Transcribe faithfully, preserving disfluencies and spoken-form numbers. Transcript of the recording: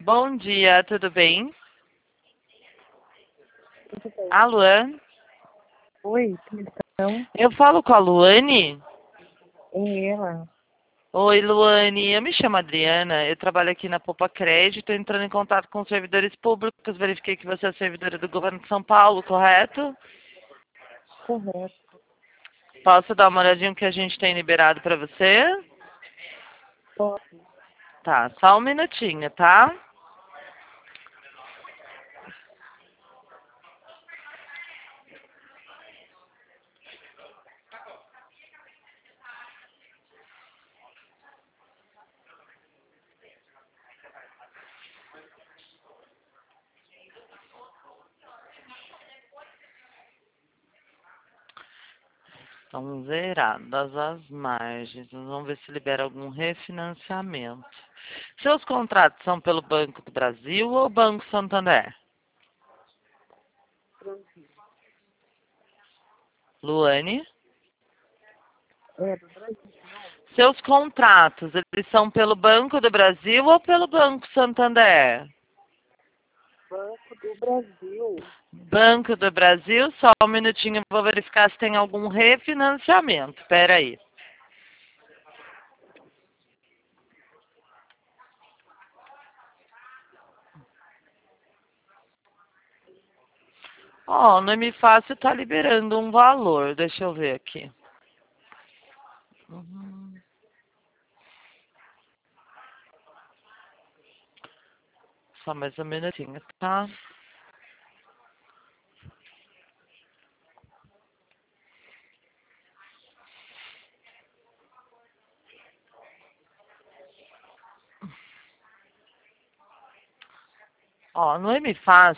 Bom dia, tudo bem? Tudo bem. A Luan? Oi, tudo bem? Eu falo com a Luane? É ela. Oi, Luane. Eu me chamo Adriana, eu trabalho aqui na Poupa Crédito, entrando em contato com os servidores públicos. Verifiquei que você é servidora do governo de São Paulo, correto? Correto. Posso dar uma olhadinha no que a gente tem liberado para você? Pode. Tá, só um minutinho, tá? Estão zeradas as margens. Vamos ver se libera algum refinanciamento. Seus contratos são pelo Banco do Brasil ou Banco Santander? Luane? É do Brasil. Seus contratos, eles são pelo Banco do Brasil ou pelo Banco Santander? Banco do Brasil. Banco do Brasil, só um minutinho, eu vou verificar se tem algum refinanciamento. Espera aí. Ó, o Nome Fácil está liberando um valor. Deixa eu ver aqui. Uhum. Só mais um minutinho, tá? Ó, no M Fácil